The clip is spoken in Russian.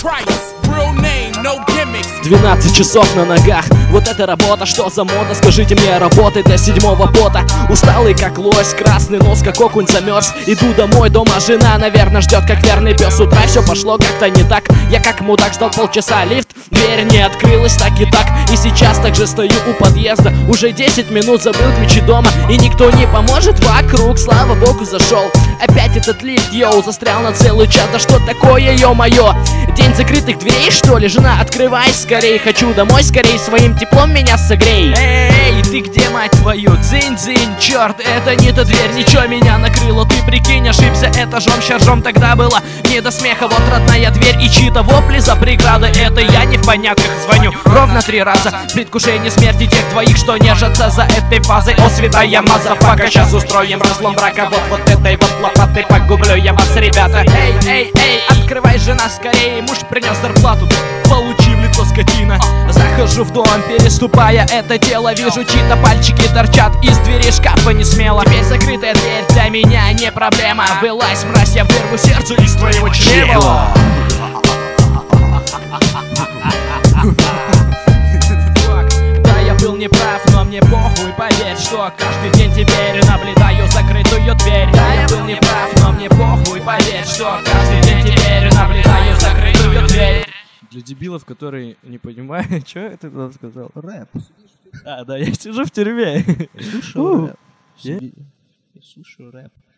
12 часов на ногах, вот это работа, что за мода? Скажите мне, работает до 7-го пота. Усталый как лось, красный нос, как окунь замерз. Иду домой, дома жена, наверное, ждет, как верный пес. С утра все пошло как-то не так. Я как мудак ждал полчаса, лифт, дверь не открылась, так и так. И сейчас также стою у подъезда. Уже 10 минут, забыл ключи дома, и никто не поможет вокруг. Слава богу, зашел. Опять этот лифт, йоу, застрял на целый час. Да что такое, ё-моё? День закрытых дверей, что ли? Жена, открывай скорей, хочу домой скорей, своим теплом меня согрей. Эй, ты где, мать твою? Дзынь-дзынь, черт, это не та дверь, ничего меня накрыло. Ты прикинь, ошибся этажом, щаржом тогда было не до смеха. Вот родная дверь и чьи-то вопли за преградой. Это я не в понятках звоню ровно 3 раза. Предвкушение смерти тех двоих, что нежатся за этой фазой. О, святая мазафака, сейчас устроим разлом брака. Вот этой вот лопатой погублю я вас, ребята. Эй, открывай, жена, скорее, муж принес зарплату, получи в лицо, скотина. Захожу в дом, переступая это тело, вижу, чьи-то пальчики торчат из двери шкафа не смело. Теперь закрытая дверь для меня не проблема. Вылазь, мразь, я вырву сердцу из твоего чрева. Да, я был неправ, но мне похуй, поверь, что каждый день теперь наблюдаю закрытую дверь. Да, я был неправ, но мне похуй, поверь, что каждый день теперь наблюдаю закрытую дверь. Для дебилов, которые не понимают, что это там сказал? Рэп. А, да, я сижу в тюрьме. Слушаю рэп. Я Слушаю рэп.